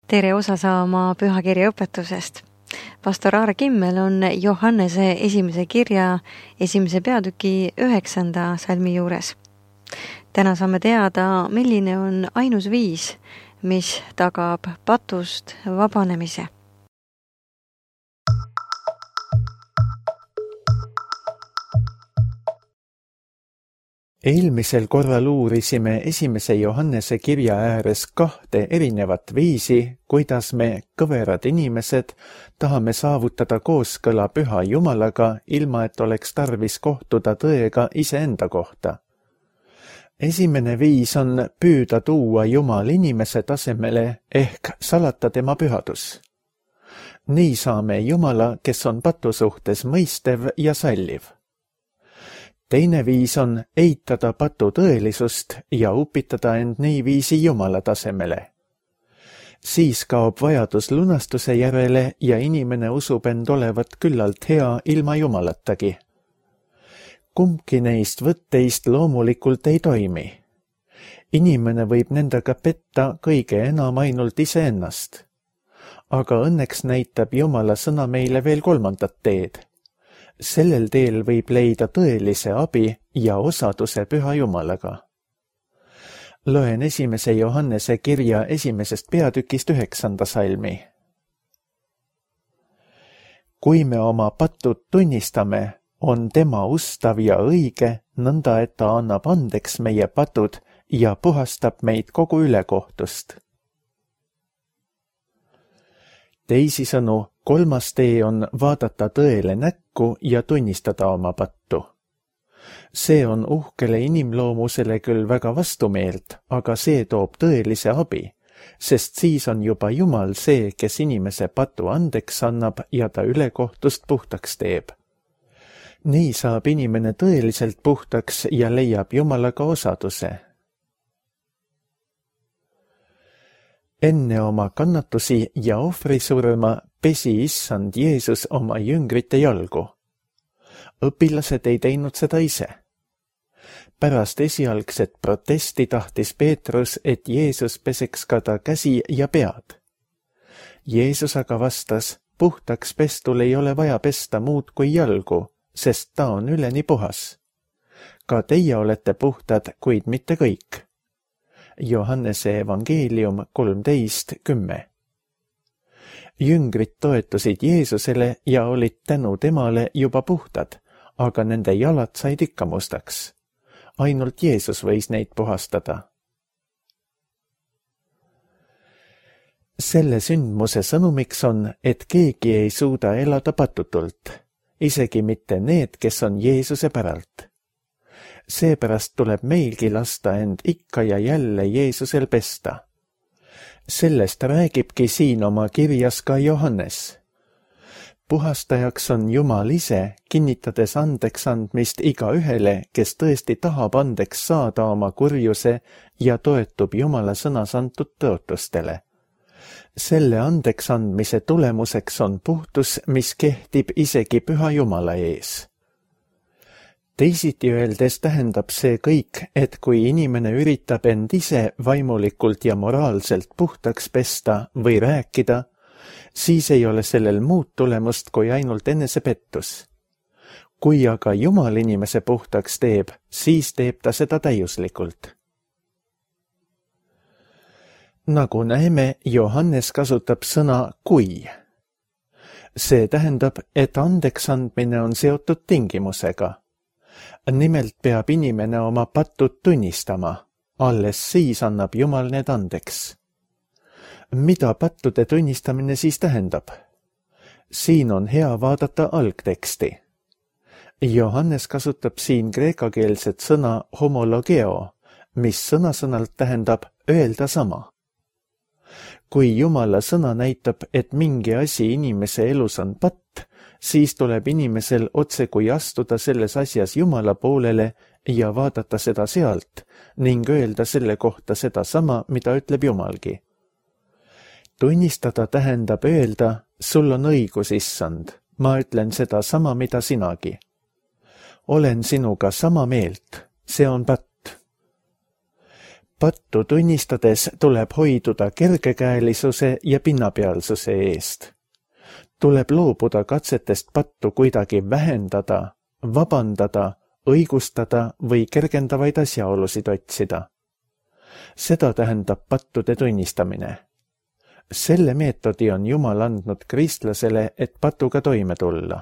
Tere osa saama pühakirja õpetusest. Pastor Aare Kimmel on Johannese esimese kirja 1. peatüki 9. salmi juures. Täna saame teada, milline on ainus viis, mis tagab patust vabanemise. Eelmisel korral uurisime 1. Johannese kirja ääres 2 erinevat viisi, kuidas me, kõverad inimesed, tahame saavutada kooskõla püha Jumalaga, ilma et oleks tarvis kohtuda tõega iseenda kohta. Esimene viis on püüda tuua Jumal inimese tasemele ehk salata tema pühadus. Nii saame Jumala, kes on patu suhtes mõistev ja salliv. Teine viis on eitada patu tõelisust ja upitada end niiviisi Jumala tasemele. Siis kaob vajadus lunastuse järele ja inimene usub end olevat küllalt hea ilma Jumalatagi. Kumbki neist võtteist loomulikult ei toimi. Inimene võib nendega petta kõige enam ainult iseennast. Aga õnneks näitab Jumala sõna meile veel 3. teed. Sellel teel võib leida tõelise abi ja osaduse püha Jumalaga. Loen 1. Johannese kirja 1. peatükist 9. salmi. Kui me oma patud tunnistame, on tema ustav ja õige, nõnda et ta annab andeks meie patud ja puhastab meid kogu ülekohtust. Teisisõnu, 3. tee on vaadata tõele näkku ja tunnistada oma pattu. See on uhkele inimloomusele küll väga vastumeelt, aga see toob tõelise abi, sest siis on juba Jumal see, kes inimese patu andeks annab ja ta ülekohtust puhtaks teeb. Nii saab inimene tõeliselt puhtaks ja leiab Jumalaga osaduse. Enne oma kannatusi ja ohvrisurma pesi issand Jeesus oma jüngrite jalgu. Õpilased ei teinud seda ise. Pärast esialgset protesti tahtis Peetrus, et Jeesus peseks ka ta käsi ja pead. Jeesus aga vastas, puhtaks pestul ei ole vaja pesta muud kui jalgu, sest ta on üleni puhas. Ka teie olete puhtad, kuid mitte kõik. Johannese evangeelium 13:10. Jüngrid toetusid Jeesusele ja olid tänu temale juba puhtad, aga nende jalad said ikka mustaks. Ainult Jeesus võis neid puhastada. Selle sündmuse sõnumiks on, et keegi ei suuda elada patutult, isegi mitte need, kes on Jeesuse päralt. Seepärast tuleb meilgi lasta end ikka ja jälle Jeesusel pesta. Sellest räägibki siin oma kirjas ka Johannes. Puhastajaks on Jumal ise, kinnitades andeks andmist igaühele, kes tõesti tahab andeks saada oma kurjuse ja toetub Jumala sõnas antud tõotustele. Selle andeks andmise tulemuseks on puhtus, mis kehtib isegi püha Jumala ees. Teisiti öeldes tähendab see kõik, et kui inimene üritab end ise vaimulikult ja moraalselt puhtaks pesta või rääkida, siis ei ole sellel muud tulemust kui ainult enesepettus. Kui aga Jumal inimese puhtaks teeb, siis teeb ta seda täiuslikult. Nagu näeme, Johannes kasutab sõna kui. See tähendab, et andeks andmine on seotud tingimusega. Nimelt peab inimene oma patud tunnistama, alles siis annab Jumal need andeks. Mida pattude tunnistamine siis tähendab? Siin on hea vaadata algteksti. Johannes kasutab siin kreekakeelset sõna homologeo, mis sõnasõnalt tähendab öelda sama. Kui Jumala sõna näitab, et mingi asi inimese elus on patt, siis tuleb inimesel otse kui astuda selles asjas Jumala poolele ja vaadata seda sealt ning öelda selle kohta seda sama, mida ütleb Jumalgi. Tunnistada tähendab öelda, sul on õigus, issand, ma ütlen seda sama, mida sinagi. Olen sinuga sama meelt, see on patt. Pattu tunnistades tuleb hoiduda kergekäelisuse ja pinnapealsuse eest. Tuleb loobuda katsetest pattu kuidagi vähendada, vabandada, õigustada või kergendavaid asjaolusid otsida. Seda tähendab pattude tunnistamine. Selle meetodi on Jumal andnud kristlasele, et patuga toime tulla.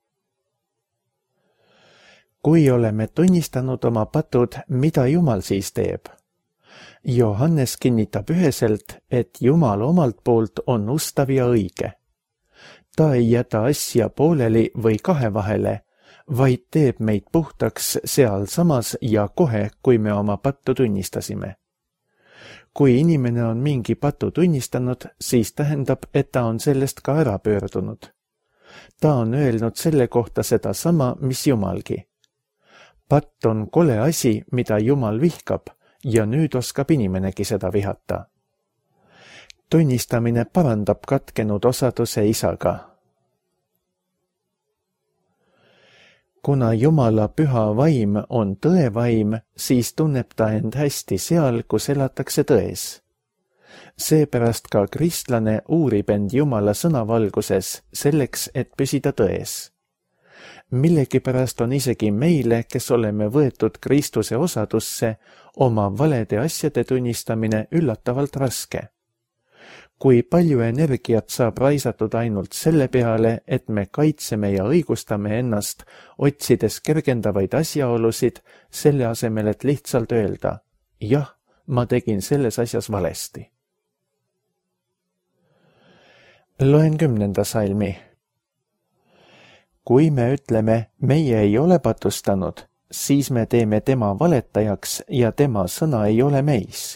Kui oleme tunnistanud oma patud, mida Jumal siis teeb? Johannes kinnitab üheselt, et Jumal omalt poolt on ustav ja õige. Ta ei jäta asja pooleli või kahe vahele, vaid teeb meid puhtaks sealsamas ja kohe, kui me oma pattu tunnistasime. Kui inimene on mingi patu tunnistanud, siis tähendab, et ta on sellest ka ära pöördunud. Ta on öelnud selle kohta sedasama, mis Jumalgi. Patt on kole asi, mida Jumal vihkab, ja nüüd oskab inimenegi seda vihata. Tunnistamine parandab katkenud osaduse isaga. Kuna Jumala püha vaim on tõevaim, siis tunneb ta end hästi seal, kus elatakse tões. Seepärast ka kristlane uurib end Jumala sõna valguses selleks, et püsida tões. Millegipärast on isegi meile, kes oleme võetud Kristuse osadusse, oma valede asjade tunnistamine üllatavalt raske. Kui palju energiat saab raisatud ainult selle peale, et me kaitseme ja õigustame ennast, otsides kergendavaid asjaolusid, selle asemel, et lihtsalt öelda, jah, ma tegin selles asjas valesti. Loen 10. salmi. Kui me ütleme, meie ei ole patustanud, siis me teeme tema valetajaks ja tema sõna ei ole meis.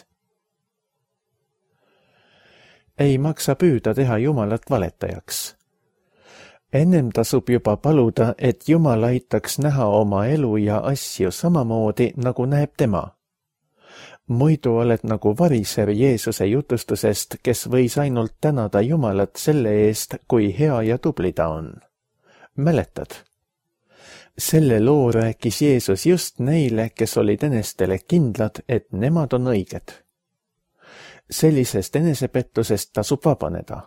Ei maksa püüda teha Jumalat valetajaks. Ennem tasub juba paluda, et Jumal aitaks näha oma elu ja asju samamoodi, nagu näeb tema. Muidu oled nagu variser Jeesuse jutustusest, kes võis ainult tänada Jumalat selle eest, kui hea ja tubli ta on. Mäletad? Selle loo rääkis Jeesus just neile, kes olid enestele kindlad, et nemad on õiged. Sellisest enesepettusest tasub vabaneda.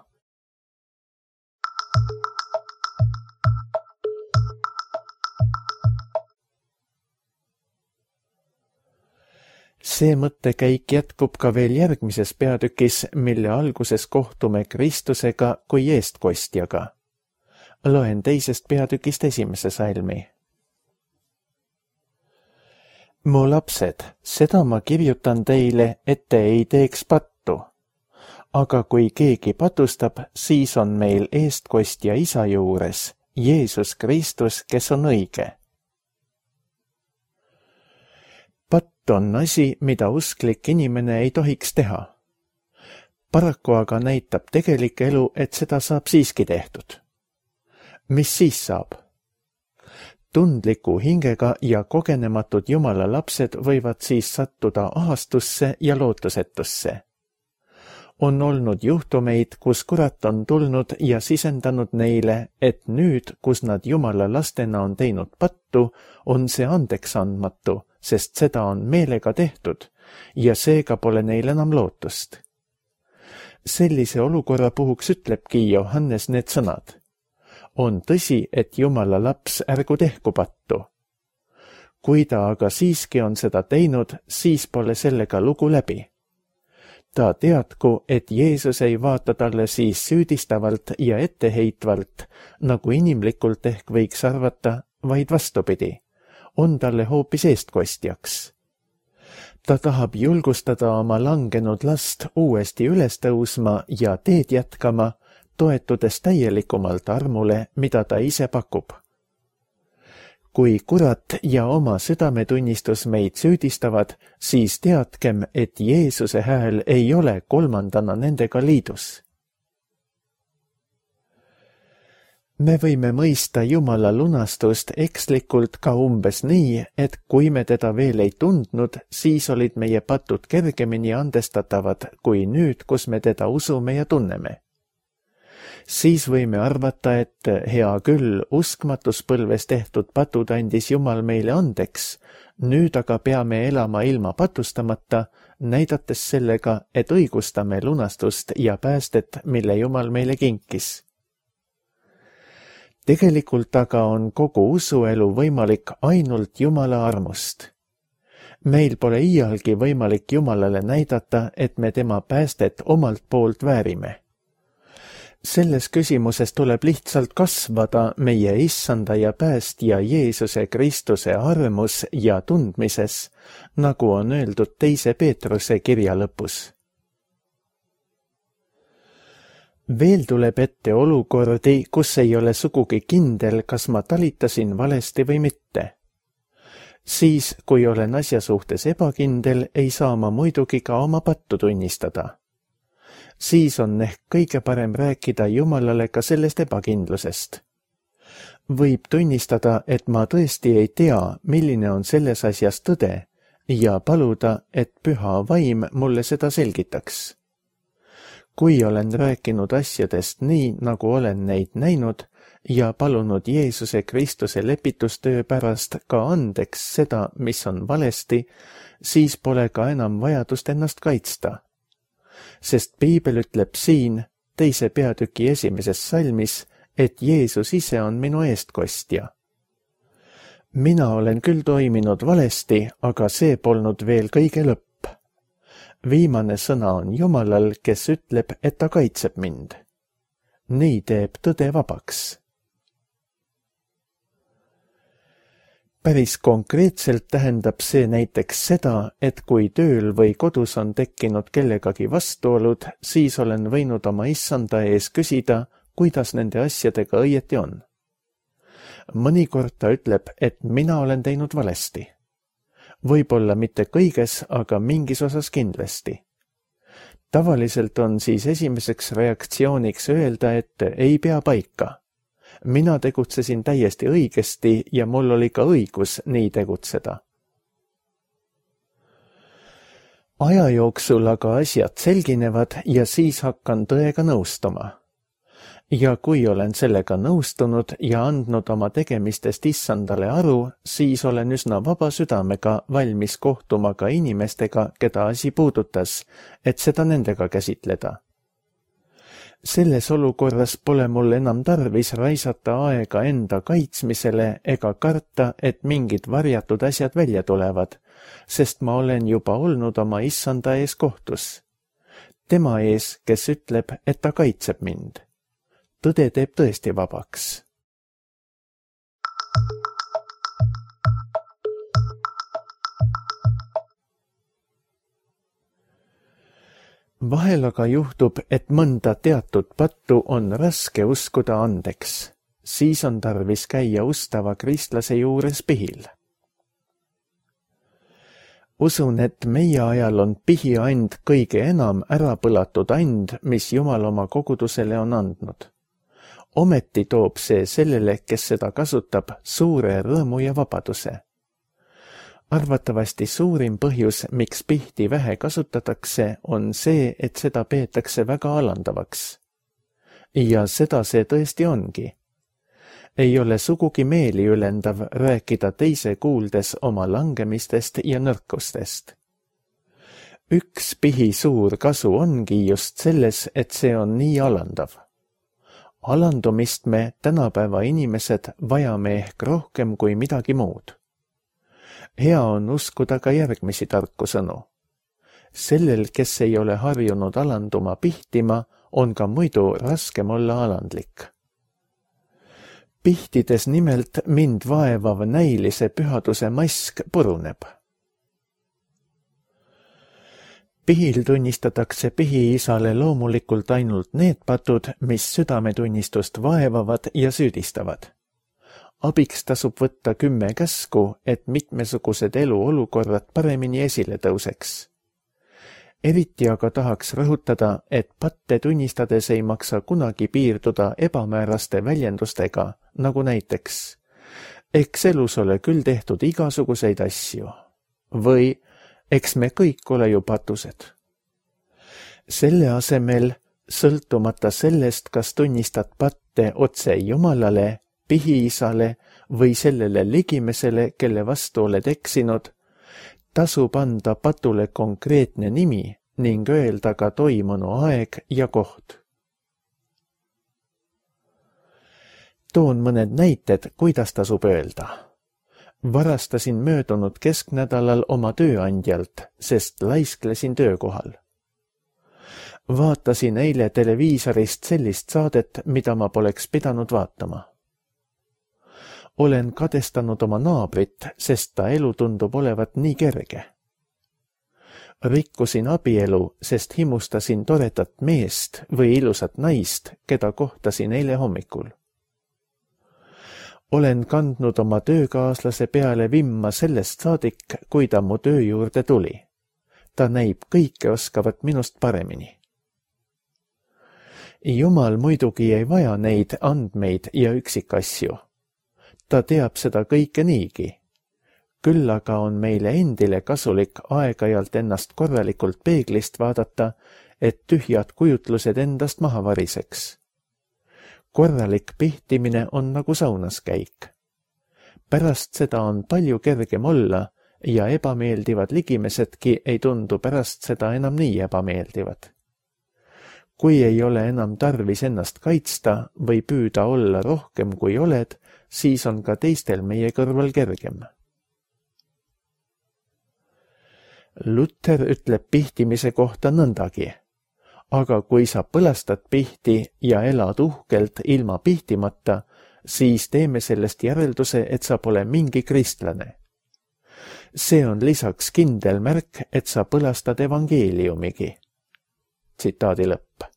See mõttekäik jätkub ka veel järgmises peatükis, mille alguses kohtume Kristusega kui eestkostjaga. Loen 2. peatükist 1. salmi. Mu lapsed, seda ma kirjutan teile, et te ei teeks pattu. Aga kui keegi patustab, siis on meil eestkostja isa juures, Jeesus Kristus, kes on õige. Patt on asi, mida usklik inimene ei tohiks teha. Paraku aga näitab tegelik elu, et seda saab siiski tehtud. Mis siis saab? Tundliku hingega ja kogenematud Jumala lapsed võivad siis sattuda ahastusse ja lootusetusse. On olnud juhtumeid, kus kurat on tulnud ja sisendanud neile, et nüüd, kus nad Jumala lastena on teinud pattu, on see andeks andmatu, sest seda on meelega tehtud ja seega pole neil enam lootust. Sellise olukorra puhuks ütlebki Johannes need sõnad. On tõsi, et Jumala laps ärgu tehku pattu. Kui ta aga siiski on seda teinud, siis pole sellega lugu läbi. Ta teadku, et Jeesus ei vaata talle siis süüdistavalt ja etteheitvalt, nagu inimlikult ehk võiks arvata, vaid vastupidi, on talle hoopis eestkostjaks. Ta tahab julgustada oma langenud last uuesti üles tõusma ja teed jätkama, toetudes täielikumalt armule, mida ta ise pakub. Kui kurat ja oma südametunnistus meid süüdistavad, siis teadkem, et Jeesuse hääl ei ole kolmandana nendega liidus. Me võime mõista Jumala lunastust ekslikult ka umbes nii, et kui me teda veel ei tundnud, siis olid meie patud kergemini andestatavad kui nüüd, kus me teda usume ja tunneme. Siis võime arvata, et hea küll, uskmatuspõlves tehtud patud andis Jumal meile andeks, Nüüd aga peame elama ilma patustamata, näidates sellega, et õigustame lunastust ja päästet, mille Jumal meile kinkis. Tegelikult aga on kogu usuelu võimalik ainult Jumala armust. Meil pole iialgi võimalik Jumalale näidata, et me tema päästet omalt poolt väärime. Selles küsimuses tuleb lihtsalt kasvada meie Issanda ja päästja Jeesuse Kristuse armus ja tundmises, nagu on öeldud 2. Peetruse kirja lõpus. Veel tuleb ette olukordi, kus ei ole sugugi kindel, kas ma talitasin valesti või mitte. Siis, kui olen asja suhtes ebakindel, ei saa ma muidugi ka oma pattu tunnistada. Siis on ehk kõige parem rääkida Jumalale ka sellest ebakindlusest. Võib tunnistada, et ma tõesti ei tea, milline on selles asjas tõde, ja paluda, et püha vaim mulle seda selgitaks. Kui olen rääkinud asjadest nii, nagu olen neid näinud, ja palunud Jeesuse Kristuse lepitustöö pärast ka andeks seda, mis on valesti, siis pole ka enam vajadust ennast kaitsta. Sest Piibel ütleb siin 2. peatüki 1. salmis, et Jeesus ise on minu eestkostja. Mina olen küll toiminud valesti, aga see polnud veel kõige lõpp. Viimane sõna on Jumalal, kes ütleb, et ta kaitseb mind. Nii teeb tõde vabaks. Päris konkreetselt tähendab see näiteks seda, et kui tööl või kodus on tekkinud kellegagi vastuolud, siis olen võinud oma Issanda ees küsida, kuidas nende asjadega õieti on. Mõnikord ta ütleb, et mina olen teinud valesti. Võib-olla mitte kõiges, aga mingis osas kindlasti. Tavaliselt on siis esimeseks reaktsiooniks öelda, et ei pea paika. Mina tegutsesin täiesti õigesti ja mul oli ka õigus nii tegutseda. Aja jooksul aga asjad selginevad ja siis hakkan tõega nõustuma. Ja kui olen sellega nõustunud ja andnud oma tegemistest Issandale aru, siis olen üsna vaba südamega valmis kohtuma ka inimestega, keda asi puudutas, et seda nendega käsitleda. Selles olukorras pole mul enam tarvis raisata aega enda kaitsmisele ega karta, et mingid varjatud asjad välja tulevad, sest ma olen juba olnud oma Issanda ees kohtus. Tema ees, kes ütleb, et ta kaitseb mind. Tõde teeb tõesti vabaks. Vahel aga juhtub, et mõnda teatud pattu on raske uskuda andeks. Siis on tarvis käia ustava kristlase juures pihil. Usun, et meie ajal on pihiand kõige enam ärapõlatud and, mis Jumal oma kogudusele on andnud. Ometi toob see sellele, kes seda kasutab, suure rõõmu ja vabaduse. Arvatavasti suurim põhjus, miks pihti vähe kasutatakse, on see, et seda peetakse väga alandavaks. Ja seda see tõesti ongi. Ei ole sugugi meeliülendav rääkida teise kuuldes oma langemistest ja nõrkustest. Üks pihi suur kasu ongi just selles, et see on nii alandav. Alandumist me tänapäeva inimesed vajame ehk rohkem kui midagi muud. Hea on uskuda ka järgmisi tarku sõnu. Sellel, kes ei ole harjunud alanduma pihtima, on ka muidu raskem olla alandlik. Pihtides nimelt mind vaevav näilise pühaduse mask puruneb. Pihil tunnistatakse pihiisale loomulikult ainult need patud, mis südametunnistust vaevavad ja süüdistavad. Abiks tasub võtta 10 käsku, et mitmesugused eluolukorrad paremini esile tõuseks. Eriti aga tahaks rõhutada, et patte tunnistades ei maksa kunagi piirduda ebamääraste väljendustega, nagu näiteks eks elus ole küll tehtud igasuguseid asju või eks me kõik ole ju patused. Selle asemel, sõltumata sellest, kas tunnistad patte otse Jumalale, pihiisale või sellele ligimesele, kelle vastu oled eksinud, tasub anda patule konkreetne nimi ning öelda ka toimunu aeg ja koht. Toon mõned näited, kuidas tasub öelda. Varastasin möödunud kesknädalal oma tööandjalt, sest laisklesin töökohal. Vaatasin eile televiisorist sellist saadet, mida ma poleks pidanud vaatama. Olen kadestanud oma naabrit, sest ta elu tundub olevat nii kerge. Rikkusin abielu, sest himustasin toredat meest või ilusat naist, keda kohtasin eile hommikul. Olen kandnud oma töökaaslase peale vimma sellest saadik, kui ta mu töö juurde tuli. Ta näib kõike oskavat minust paremini. Jumal muidugi ei vaja neid andmeid ja üksikasju. Ta teab seda kõike niigi. Küll aga on meile endile kasulik aeg-ajalt ennast korralikult peeglist vaadata, et tühjad kujutlused endast maha variseks. Korralik pihtimine on nagu saunas käik. Pärast seda on palju kergem olla ja ebameeldivad ligimesedki ei tundu pärast seda enam nii ebameeldivad. Kui ei ole enam tarvis ennast kaitsta või püüda olla rohkem kui oled, siis on ka teistel meie kõrval kergem. Luther ütleb pihtimise kohta nõndagi. Aga kui sa põlastad pihti ja elad uhkelt ilma pihtimata, siis teeme sellest järelduse, et sa pole mingi kristlane. See on lisaks kindel märk, et sa põlastad evangeeliumigi. Tsitaadi lõpp.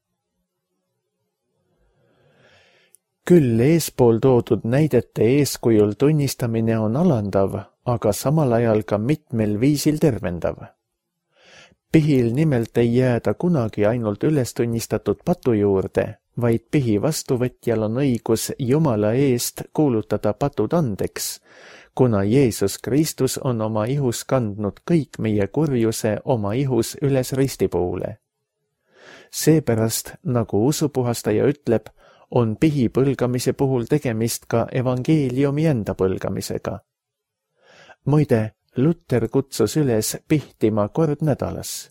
Küll eespool toodud näidete eeskujul tunnistamine on alandav, aga samal ajal ka mitmel viisil tervendav. Pihil nimelt ei jääda kunagi ainult üles tunnistatud patu juurde, vaid pihi vastuvõtjal on õigus Jumala eest kuulutada patud andeks, kuna Jeesus Kristus on oma ihus kandnud kõik meie kurjuse oma ihus üles ristipuule. Seepärast, nagu usupuhastaja ütleb, on pihi põlgamise puhul tegemist ka evangeeliumi enda põlgamisega. Muide, Luther kutsus üles pihtima kord nädalas.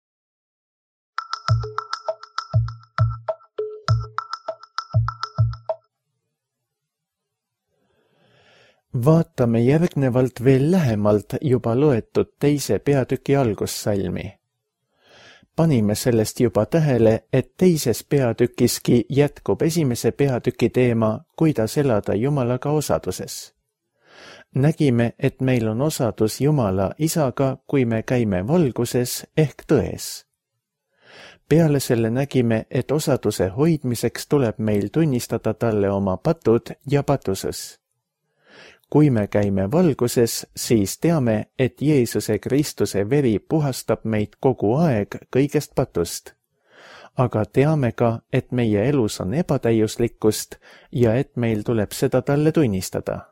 Vaatame järgnevalt veel lähemalt juba loetud teise peatüki algussalmi. Panime sellest juba tähele, et teises peatükiski jätkub esimese peatüki teema, kuidas elada Jumalaga osaduses. Nägime, et meil on osadus Jumala isaga, kui me käime valguses ehk tões. Peale selle nägime, et osaduse hoidmiseks tuleb meil tunnistada talle oma patud ja patusus. Kui me käime valguses, siis teame, et Jeesuse Kristuse veri puhastab meid kogu aeg kõigest patust. Aga teame ka, et meie elus on ebatäiuslikkust ja et meil tuleb seda talle tunnistada.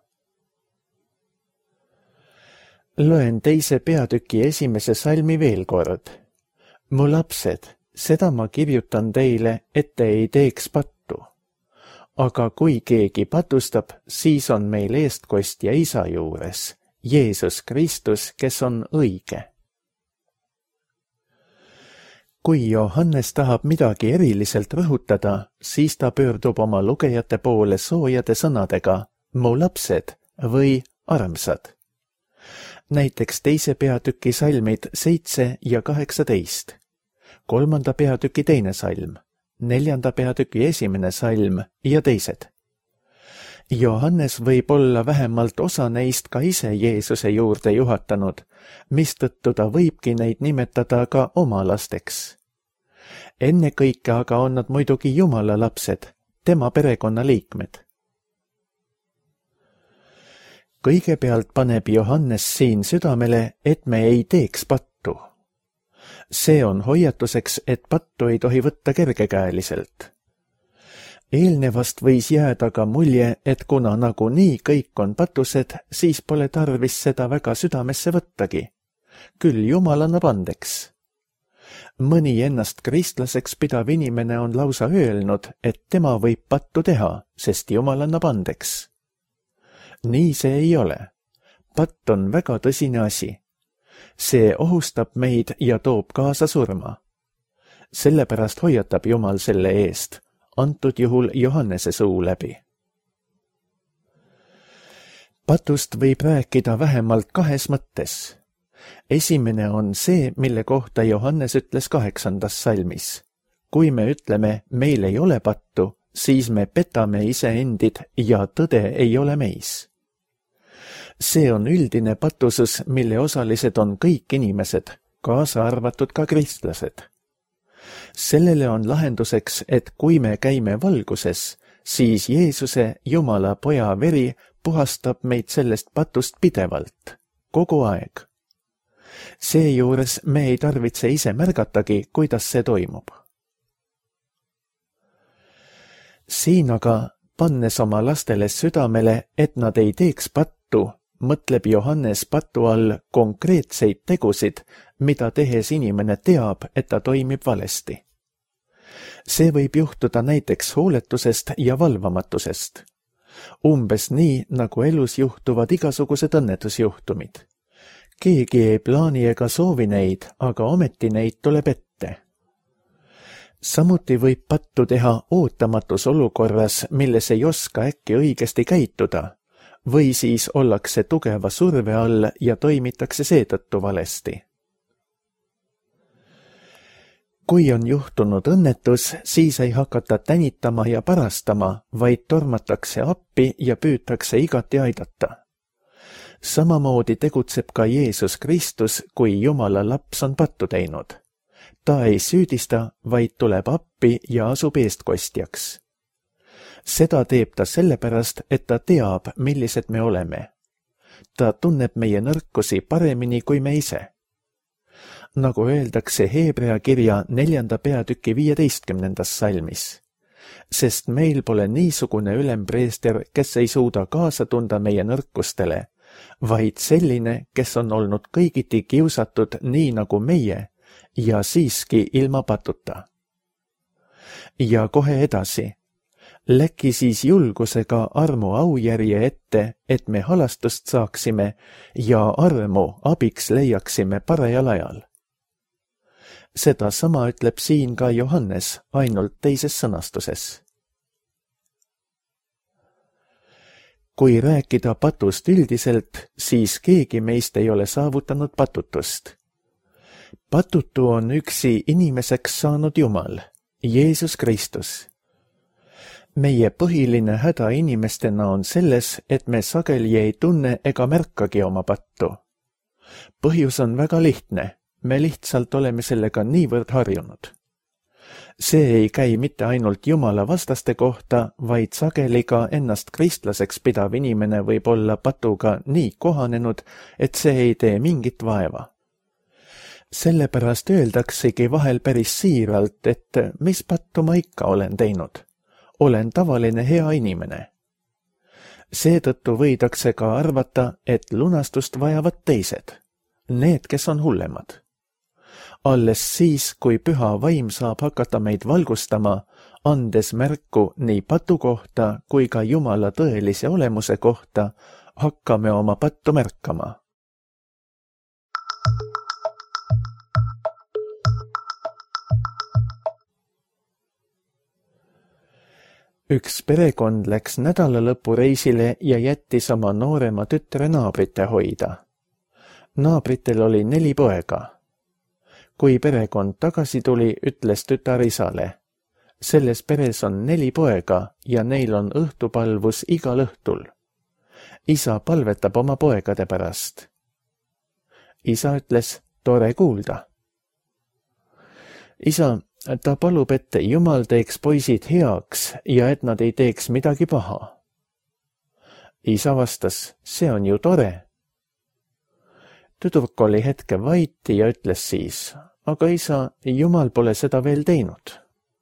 Loen teise peatüki esimese salmi veel kord. Mu lapsed, seda ma kirjutan teile, et te ei teeks pattu. Aga kui keegi patustab, siis on meil eestkostja isa juures, Jeesus Kristus, kes on õige. Kui Johannes tahab midagi eriliselt rõhutada, siis ta pöördub oma lugejate poole soojade sõnadega, mu lapsed või armsad. Näiteks teise peatüki salmid 7 ja 18, kolmanda peatüki teine salm, neljanda peatüki esimene salm ja teised. Johannes võib olla vähemalt osa neist ka ise Jeesuse juurde juhatanud, mistõttu ta võibki neid nimetada ka oma lasteks. Ennekõike aga on nad muidugi Jumala lapsed, tema perekonnaliikmed. Kõigepealt paneb Johannes siin südamele, et me ei teeks pattu. See on hoiatuseks, et pattu ei tohi võtta kergekäeliselt. Eelnevast võis jääda ka mulje, et kuna nagunii kõik on patused, siis pole tarvis seda väga südamesse võttagi. Küll Jumal annab andeks. Mõni ennast kristlaseks pidav inimene on lausa öelnud, et tema võib pattu teha, sest Jumal annab andeks. Nii see ei ole. Patt on väga tõsine asi. See ohustab meid ja toob kaasa surma. Sellepärast hoiatab Jumal selle eest, antud juhul Johannese suu läbi. Patust võib rääkida vähemalt 2 mõttes. Esimene on see, mille kohta Johannes ütles 8. salmis. Kui me ütleme, meil ei ole pattu, siis me petame iseendid ja tõde ei ole meis. See on üldine patusus, mille osalised on kõik inimesed, kaasa arvatud ka kristlased. Sellele on lahenduseks, et kui me käime valguses, siis Jeesuse, Jumala poja veri puhastab meid sellest patust pidevalt, kogu aeg. Seejuures me ei tarvitse ise märgatagi, kuidas see toimub. Siin aga, pannes oma lastele südamele, et nad ei teeks pattu, mõtleb Johannes patu all konkreetseid tegusid, mida tehes inimene teab, et ta toimib valesti. See võib juhtuda näiteks hooletusest ja valvamatusest. Umbes nii, nagu elus juhtuvad igasugused õnnetusjuhtumid. Keegi ei plaani ega soovi neid, aga ometi neid tuleb ette. Samuti võib pattu teha ootamatus olukorras, milles ei oska äkki õigesti käituda, või siis ollakse tugeva surve all ja toimitakse seetõttu valesti. Kui on juhtunud õnnetus, siis ei hakata tänitama ja parastama, vaid tormatakse appi ja püütakse igati aidata. Samamoodi tegutseb ka Jeesus Kristus, kui Jumala laps on pattu teinud. Ta ei süüdista, vaid tuleb appi ja asub eestkostjaks. Seda teeb ta sellepärast, et ta teab, millised me oleme. Ta tunneb meie nõrkusi paremini kui me ise. Nagu öeldakse Heebrea kirja 4. peatüki 15. salmis. Sest meil pole niisugune ülempreester, kes ei suuda kaasa tunda meie nõrkustele, vaid selline, kes on olnud kõigiti kiusatud nii nagu meie ja siiski ilma patuta. Ja kohe edasi. Läki siis julgusega armu aujärje ette, et me halastust saaksime ja armu abiks leiaksime parajal ajal. Seda sama ütleb siin ka Johannes, ainult teises sõnastuses. Kui rääkida patust üldiselt, siis keegi meist ei ole saavutanud patutust. Patutu on üksi inimeseks saanud Jumal, Jeesus Kristus. Meie põhiline häda inimestena on selles, et me sageli ei tunne ega märkagi oma pattu. Põhjus on väga lihtne, me lihtsalt oleme sellega niivõrd harjunud. See ei käi mitte ainult Jumala vastaste kohta, vaid sageli ka ennast kristlaseks pidav inimene võib olla patuga nii kohanenud, et see ei tee mingit vaeva. Sellepärast öeldaksegi vahel päris siiralt, et mis pattu ma ikka olen teinud. Olen tavaline hea inimene. Seetõttu võidakse ka arvata, et lunastust vajavad teised, need, kes on hullemad. Alles siis, kui püha vaim saab hakata meid valgustama, andes märku nii patu kohta kui ka Jumala tõelise olemuse kohta, hakkame oma pattu märkama. Üks perekond läks nädalalõpureisile ja jättis oma noorema tütre naabrite hoida. Naabritel oli 4 poega. Kui perekond tagasi tuli, ütles tütar isale. Selles peres on 4 poega ja neil on õhtupalvus igal õhtul. Isa palvetab oma poegade pärast. Isa ütles, tore kuulda. Isa, ta palub, et Jumal teeks poisid heaks ja et nad ei teeks midagi paha. Isa vastas, see on ju tore. Tüdruk oli hetke vaiti ja ütles siis, aga isa, Jumal pole seda veel teinud.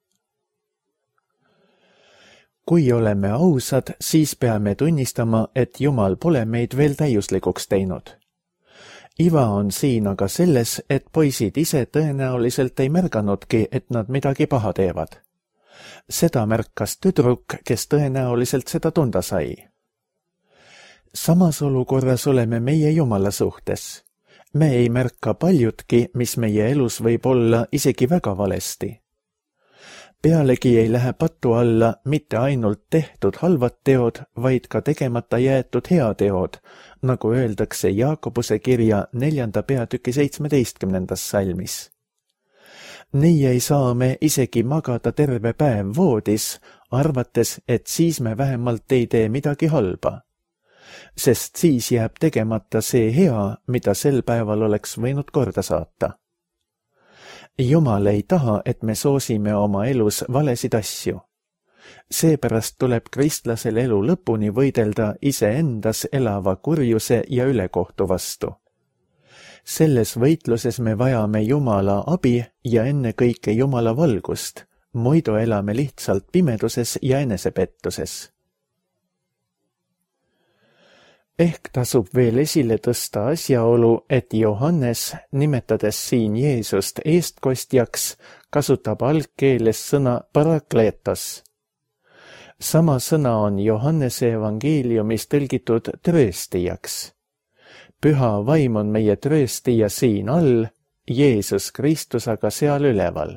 Kui oleme ausad, siis peame tunnistama, et Jumal pole meid veel täiuslikuks teinud. Iva on siin aga selles, et poisid ise tõenäoliselt ei märganudki, et nad midagi paha teevad. Seda märkas tüdruk, kes tõenäoliselt seda tunda sai. Samas olukorras oleme meie Jumala suhtes. Me ei märka paljutki, mis meie elus võib olla isegi väga valesti. Pealegi ei lähe patu alla mitte ainult tehtud halvad teod, vaid ka tegemata jäetud heateod, nagu öeldakse Jaakobuse kirja 4. peatüki 17. salmis. Nii ei saa me isegi magada terve päev voodis, arvates, et siis me vähemalt ei tee midagi halba. Sest siis jääb tegemata see hea, mida sel päeval oleks võinud korda saata. Jumal ei taha, et me soosime oma elus valesid asju. Seepärast tuleb kristlasel elu lõpuni võidelda iseendas elava kurjuse ja ülekohtu vastu. Selles võitluses me vajame Jumala abi ja ennekõike Jumala valgust, muidu elame lihtsalt pimeduses ja enesepettuses. Ehk tasub veel esile tõsta asjaolu, et Johannes, nimetades siin Jeesust eestkostjaks, kasutab algkeeles sõna parakletos. Sama sõna on Johannese evangeeliumis tõlgitud trööstijaks. Püha vaim on meie trööstija siin all, Jeesus Kristus aga seal üleval.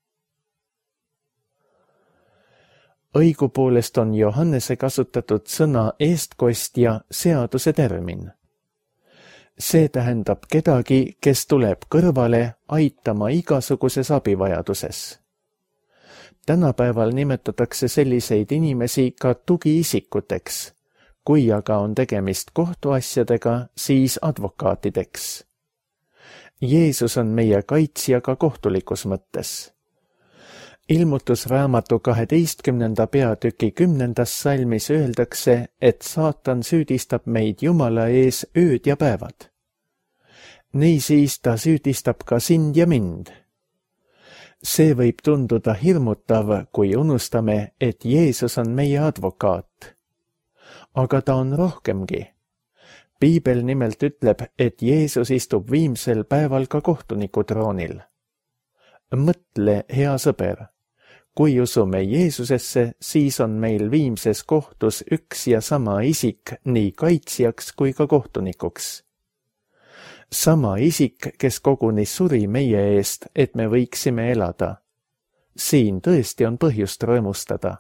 Õigupoolest on Johannese kasutatud sõna eestkostja seaduse termin. See tähendab kedagi, kes tuleb kõrvale aitama igasuguses abivajaduses. Tänapäeval nimetatakse selliseid inimesi ka tugiisikuteks, kui aga on tegemist kohtuasjadega, siis advokaatideks. Jeesus on meie kaitsja ka kohtulikus mõttes. Ilmutusraamatu 12. peatüki 10. salmis öeldakse, et saatan süüdistab meid Jumala ees ööd ja päevad. Niisiis ta süüdistab ka sind ja mind. See võib tunduda hirmutav, kui unustame, et Jeesus on meie advokaat. Aga ta on rohkemgi. Piibel nimelt ütleb, et Jeesus istub viimsel päeval ka kohtuniku troonil. Mõtle, hea sõber. Kui usume Jeesusesse, siis on meil viimses kohtus üks ja sama isik nii kaitsjaks kui ka kohtunikuks. Sama isik, kes koguni suri meie eest, et me võiksime elada. Siin tõesti on põhjust rõõmustada.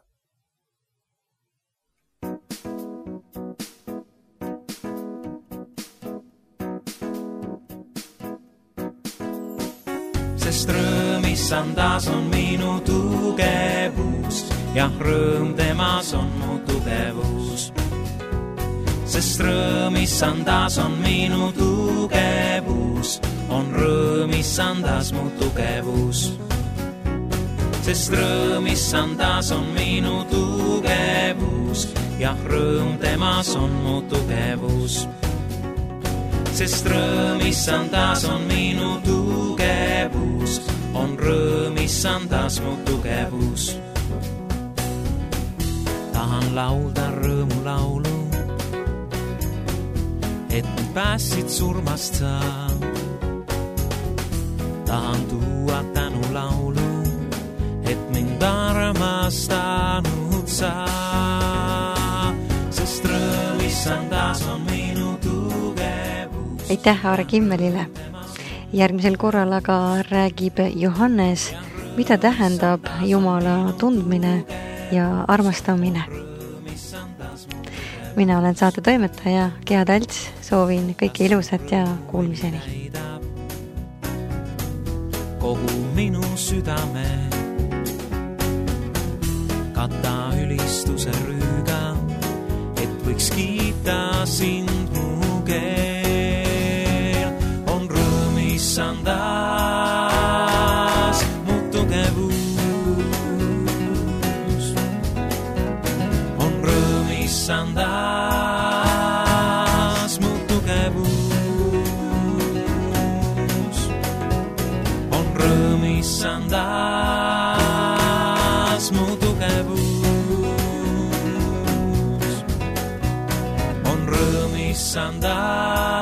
Sest rõõm issandas on minu tugevus ja rõõm temas on mu tugevus. Sest rõõm issandas on minu tugevus, on rõõm issandas mu tugevus. Sest rõõm issandas on minu tugevus ja rõõm temas on mu tugevus. Sest rõõm issandas on minu tugevus, on rõõm issandas mu tugevus. Tahan laulda rõõmulaulu, et mind päästsid surmast sa. Tahan tuua tänulaulu, et mind armastanud sa. Sest rõõm issandas on minu tugevus. Aitäh Aare Kimmelile. Järgmisel korral aga räägib Johannes, mida tähendab Jumala tundmine ja armastamine. Mina olen saate toimetaja Gea Talts, soovin kõike ilusat ja kuulmiseni. Kogu minu südame kata ülistuse rüüga, et võiks kiita sind mu keel. On rõõm issandas mu tugevus. On rõõm issandas mu tugevus. On rõõm issandas mu tugevus. On rõõm issandas